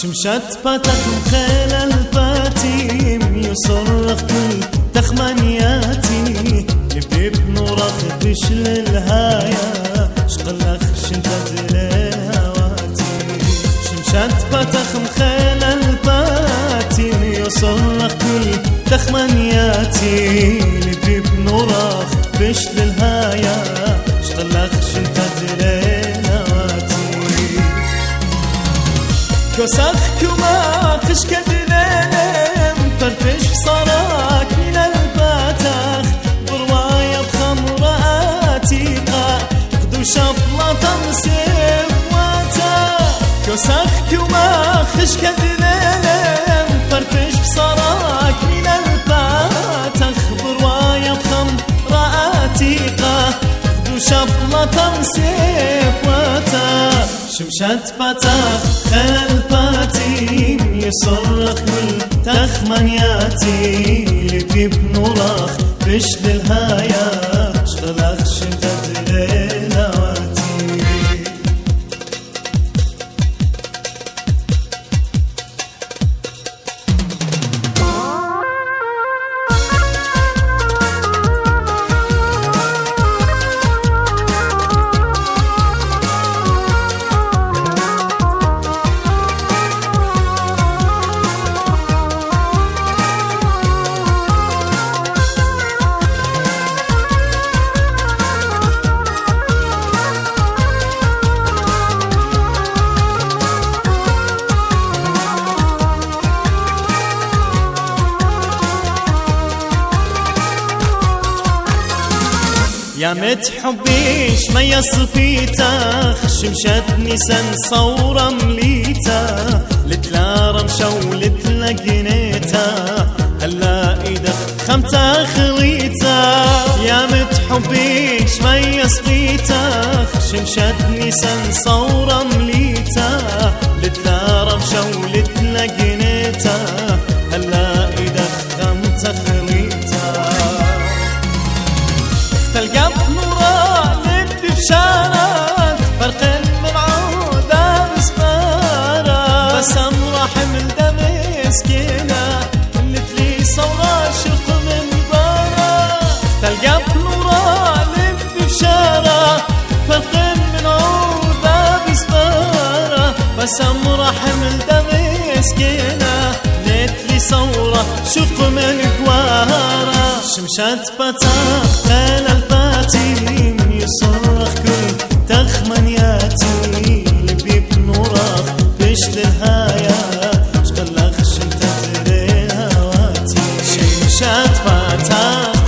شمشت باتك خيل الباتيم يصرخ كل تخمانياتي لبيب نورخ بشل الهايا شقلخ شنتد لهواتي شمشت باتك خيل الباتيم يصرخ كل تخمانياتي لبيب نورخ بشل الهايا شقلخ شنتد لهواتي كوسخ كما خشكد ليلم فرفش بصراك من الباتخ برواية بخمرة عتيقة خدو شبلة مسيب واتا كوسخ كما خشكد ليلم فرفش بصراك من الباتخ برواية بخمرة عتيقة خدو شبلة مسيب واتا شمشت باتخ خيل باتيم يصرخ كل تخمانياتي لبيب نورخ بشل الهايا شغلخ شنتد ليلواتي يا مت حبي شمية صفيتخ شمشت نيسان صورة مليتا لتلا رمشة ولتلا جنيتا هلا ايدخ خمتا خليتا يا مت حبي شمية صفيتخ شمشت نيسان صورة مليتا لتلا رمشة ولتلا جنيتا هلا ايدخ خمتا خليتا تلقى بنورا لبدي بشارات فرق من عودة بسمارة بسم رحم مسكينة مثلي صورة شق من برا تلقى بنورا لبدي بشارة فرق من عودة بسمارة بسم رحم مسكينة مثلي صورة شق من قوارة شمشت باتخ خيل الباتيم يصرخ كل تخمانياتي لبيب نورخ بشل الهايا شقلخ شنتد لهواتي شمشت باتخ